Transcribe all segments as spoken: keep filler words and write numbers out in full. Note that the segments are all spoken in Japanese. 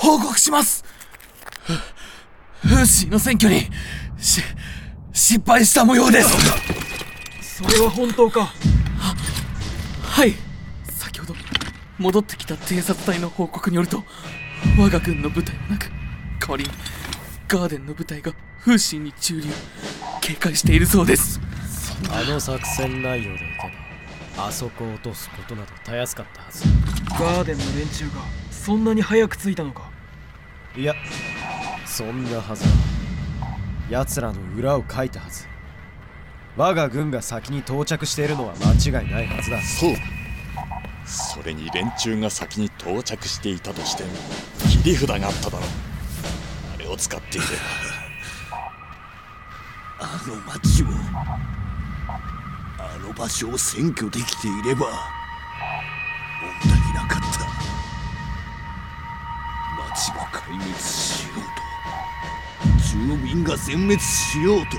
報告します。フーシーの選挙にし失敗した模様です。 それは本当か？は、 はい。先ほど戻ってきた偵察隊の報告によると、我が軍の部隊はなく、代わりにガーデンの部隊がフーシーに駐留警戒しているそうです。 あの作戦内容でいけばあそこを落とすことなどたやすかったはず。 ガーデンの連中がそんなに早く着いたのか？ いや、そんなはずは。奴らの裏をかいたはず。我が軍が先に到着しているのは間違いないはずだ。 そうだ。それに連中が先に到着していたとしても切り札があっただろう。あれを使っていればあの町をあの場所を占拠できていれば問題なかった。町が壊滅しようと、住民が全滅しようと、たと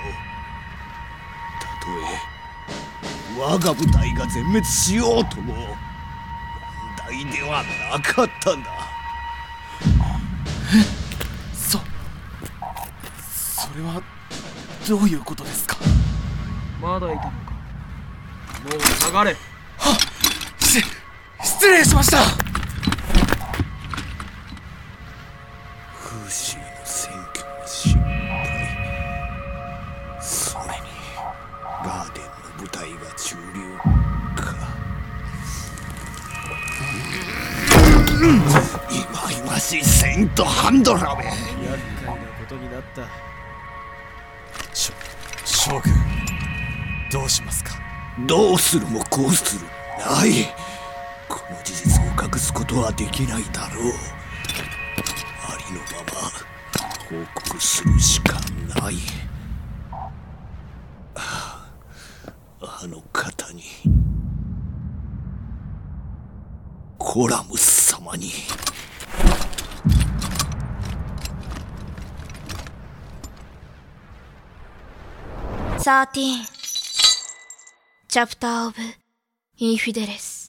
え我が部隊が全滅しようとも問題ではなかったんだ。 え、そそれはどういうことですか？ まだいたのか。もう下がれ。はっ、し失礼しました。 フーシーの選挙の失敗、それにガーデンの部隊が駐留か。いまいましいセイントハンドラめ。 厄介なことになった。 しょ将軍、どうしますか？ どうするもこうするない。この事実を隠すことはできないだろう。ありのまま報告するしかない。ああの方に、コラム様に。 サーティーンチャプターオブインフィデレス。